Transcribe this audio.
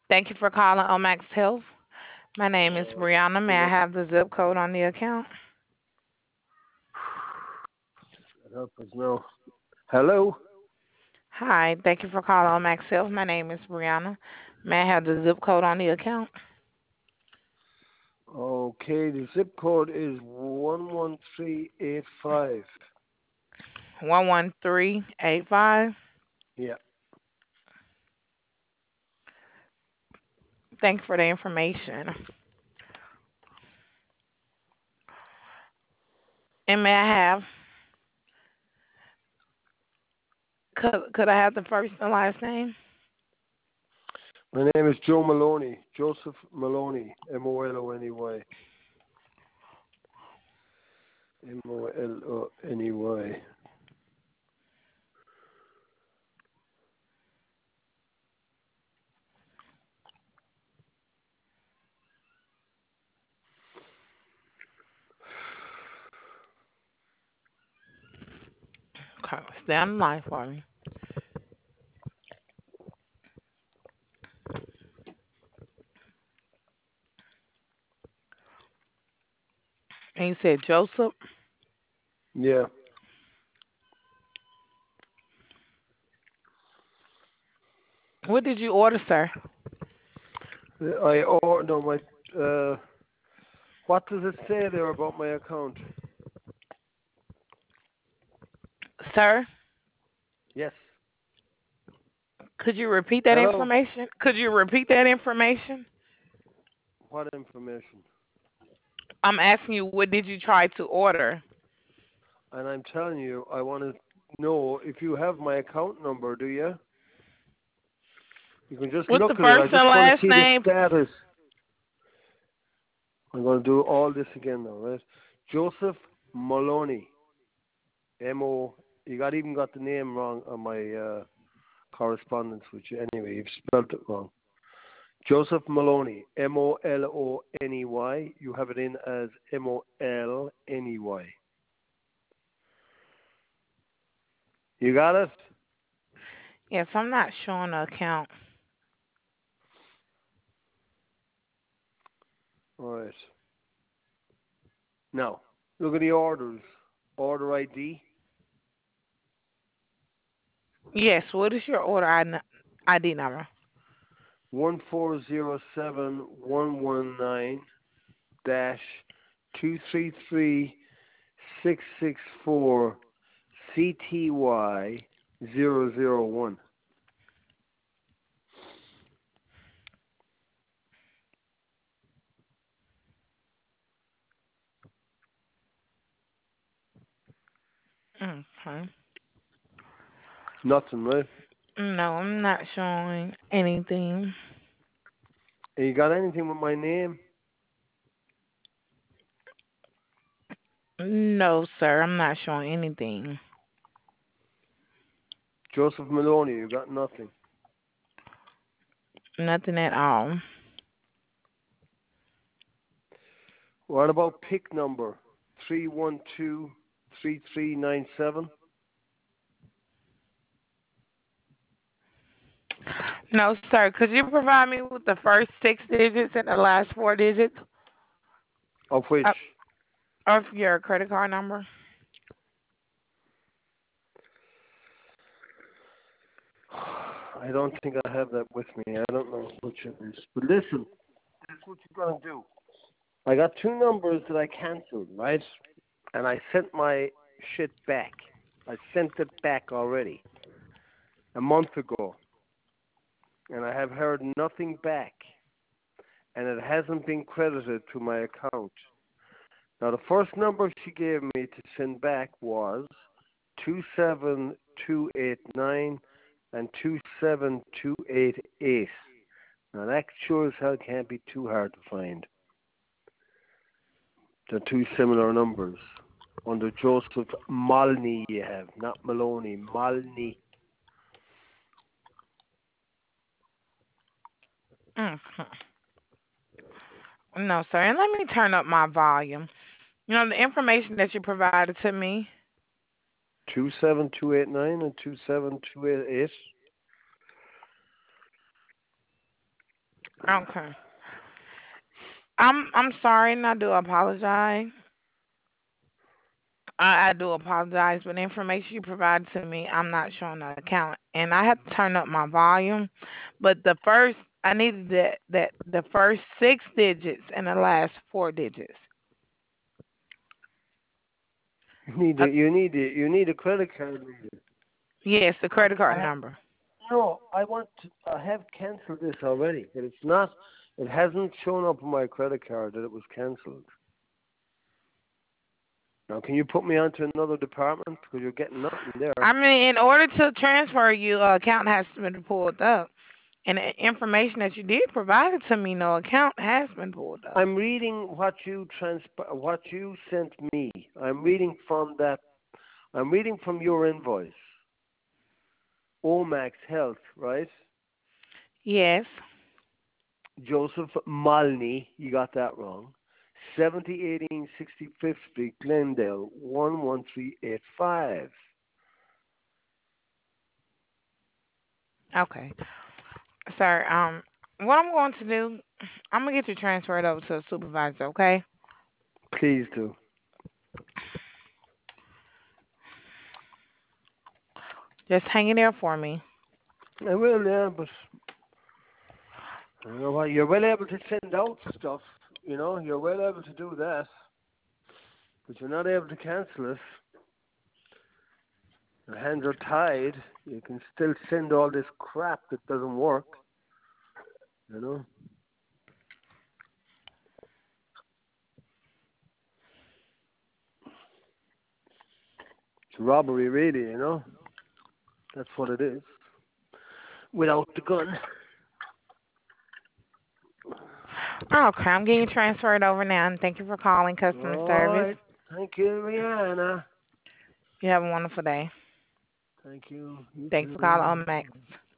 Thank you for calling Omax Health. My name is Brianna. May I Hello. have the zip code on the account? Help us now. Hello. Hi. Thank you for calling Omax Health. My name is Brianna. May I have the zip code on the account? Okay, the zip code is 11385. 11385. Yeah. Thank you for the information. And may I have, could I have the first and last name? My name is Joe Maloney. Joseph Maloney. Moloney. Moloney. Okay, stay on the line for me. And you said Joseph. Yeah. What did you order, sir? No, my, uh, what does it say there about my account? Sir, Yes. could you repeat that Hello. information? Could you repeat that information? What information? I'm asking you, what did you try to order? And I'm telling you, I want to know if you have my account number, do you? You can just What's the look at it. I first just and want to last see the name? status. I'm going to do all this again now, right? Joseph Maloney. M-O. You even got the name wrong on my correspondence with you. Anyway, you've spelled it wrong. Joseph Maloney. Moloney. You have it in as Molney. You got it? Yes, I'm not showing the account. All right. Now, look at the orders. Order ID. Yes, what is your order ID number? 1407119 dash 233664 CTY 001. Okay. Nothing, right? No, I'm not showing anything. And you got anything with my name? No, sir, I'm not showing anything. Joseph Maloney, you got nothing. Nothing at all. What about pick number 3123397? No, sir. Could you provide me with the first 6 digits and the last 4 digits Of which? of, of your credit card number? I don't think I have that with me. I don't know which it is. But listen, that's what you're going to do. I got two numbers that I canceled, right? And I sent my shit back. I sent it back already a month ago. And I have heard nothing back. And it hasn't been credited to my account. Now, the first number she gave me to send back was 27289 and 27288. Now, that sure as hell can't be too hard to find. The two similar numbers. Under Joseph Malney, you have, not Maloney, Malney. Mhm. No, sir. And let me turn up my volume. You know, the information that you provided to me, 27289 and 27288. Okay. I'm sorry and I do apologize. I do apologize, but the information you provided to me, I'm not showing the account, and I have to turn up my volume. But the first, I needed that the first 6 digits and the last 4 digits. Uh, You need a credit card reader. yes, the credit I card have, number. no, I have canceled this already, but it's not. It hasn't shown up on my credit card that it was canceled. Now, can you put me onto another department because you're getting nothing there? I mean, in order to transfer you, account has to be pulled up, and the information that you did provide it to me, no account has been pulled up. I'm reading what you sent me. I'm reading from that. I'm reading from your invoice. Omax Health, right? Yes. Joseph Malney, you got that wrong. 7018 Street, Glendale, 11385. Okay, sir. What I'm going to do, I'm gonna get you transferred over to a supervisor. Okay. Please do. Just hang in there for me. I will, yeah, but you know what? You're well able to send out stuff. You know, you're well able to do that, but you're not able to cancel it. Your hands are tied. You can still send all this crap that doesn't work. You know, it's robbery, really. You know, that's what it is. Without the gun. Okay, I'm getting you transferred over now, and thank you for calling customer All service. right. Thank you, Rihanna. You have a wonderful day. Thank you. You Thanks for calling too. Omax.